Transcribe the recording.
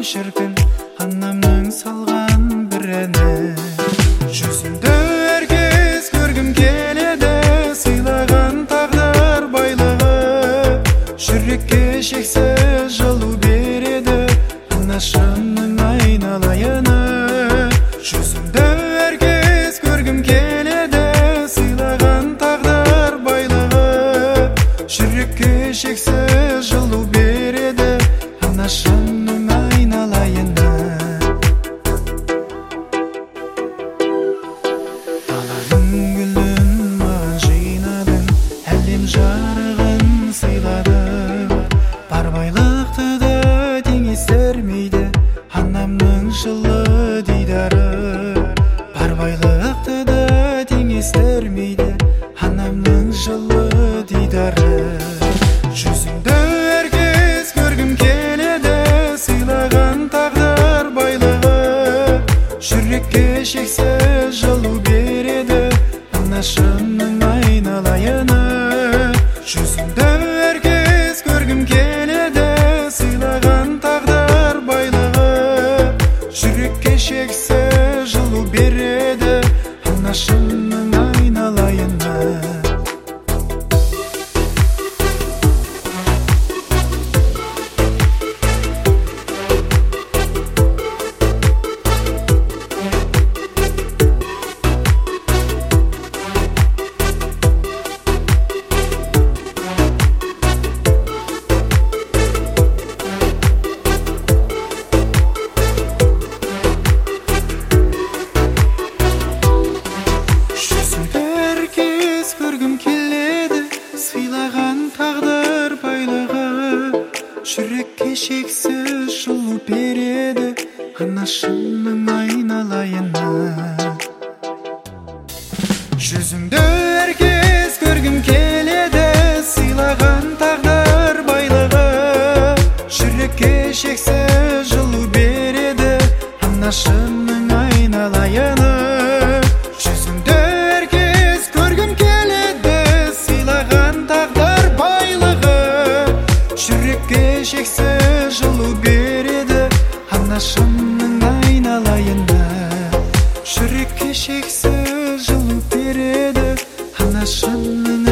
шіркін анамның салған бір әні. Жүзіңді әркез көргім келеді, сыйлаған тағдыр байлығы, жүрекке шексіз жылу береді анашымның айналайыны. Жүзіңді әркез көргім келеді, сыйлаған тағдыр байлығы, жүрекке шексіз жылу береді анашымның айналайыны. Даланың гүлін маған жинадың, әлем жарығын сыйладың. Бар байлықты да теңестірмейді анамның жылы дидары. Бар байлықты да теңестірмейді анамның жылы дидары. Жүзіңді әркез көргім келеді, сыйлаған тағдыр байлығы, жүрекке шексіз жылу береді анашымның айналайыны. Жүзіңді әркез көргім келеді, сыйлаған тағдыр байлығы, жүрекке шексіз жылу береді анашымның айналайыны. Көргім келеді, сыйлаған тағдыр байлығы, жүрекке шексіз жылу береді анашымның айналайыны. Жүзіңді әркез көргім келеді, сыйлаған тағдыр байлығы, жүрекке шексіз жылу береді анашымның айналайыны. Жүзіңді әркез көргім келеді, сыйлаған тағдыр байлығы, жүрекке шексіз жылу береді анашымның айналайыны. Жүрекке шексіз жылу береді анашымның